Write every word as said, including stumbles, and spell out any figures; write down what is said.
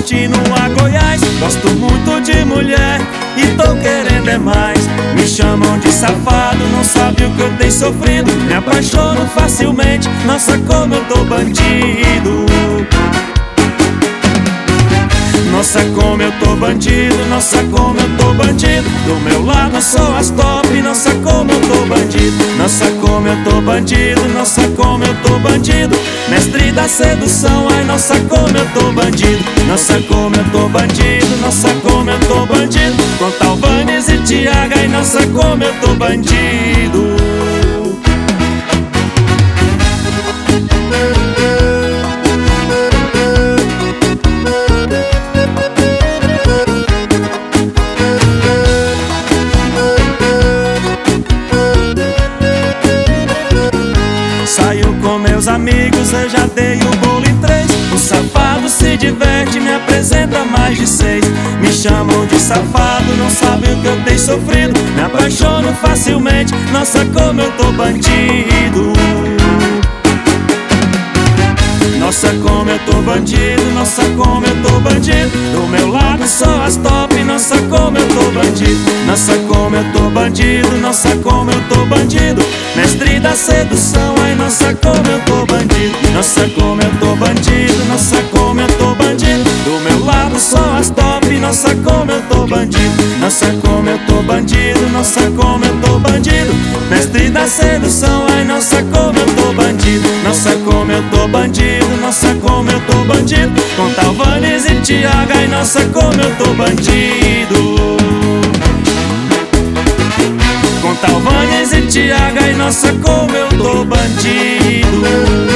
continuar Goiás. Gosto muito de mulher e tô querendo é mais. Me chamam de safado, não sabe o que eu tenho sofrido. Me apaixono facilmente, nossa como eu tô bandido. Nossa como eu tô bandido, nossa como eu tô bandido. Do meu lado sou as top, nossa como eu tô bandido. Nossa como eu tô bandido, nossa como eu tô bandido. Mestre da sedução, ai nossa como eu tô bandido. Nossa como eu tô bandido, nossa como eu tô bandido. Com Talvanes e Tiago, ai nossa como eu tô bandido. Saio com meus amigos, eu já dei o bolo em três. O safado se diverte, me apresenta mais de seis. Me chamam de safado, não sabe o que eu tenho sofrido. Me apaixono facilmente, nossa como eu tô bandido. Nossa como eu tô bandido, nossa como eu tô bandido. Do meu lado só as top, nossa como eu tô bandido. Nossa como eu tô bandido, nossa como eu tô bandido. Mestre da sedução, ai nossa como eu tô bandido. Nossa como eu tô bandido, nossa como eu tô bandido. Do meu lado só as top, nossa como eu tô bandido. Nossa como eu tô bandido, nossa como eu tô bandido. Mestre da sedução, ai nossa como eu tô bandido. Nossa como eu tô bandido, nossa como eu tô bandido. Com Talvanes e Tiago, ai nossa como eu tô bandido. Com Talvanes e Tiago, ai nossa como eu tô bandido.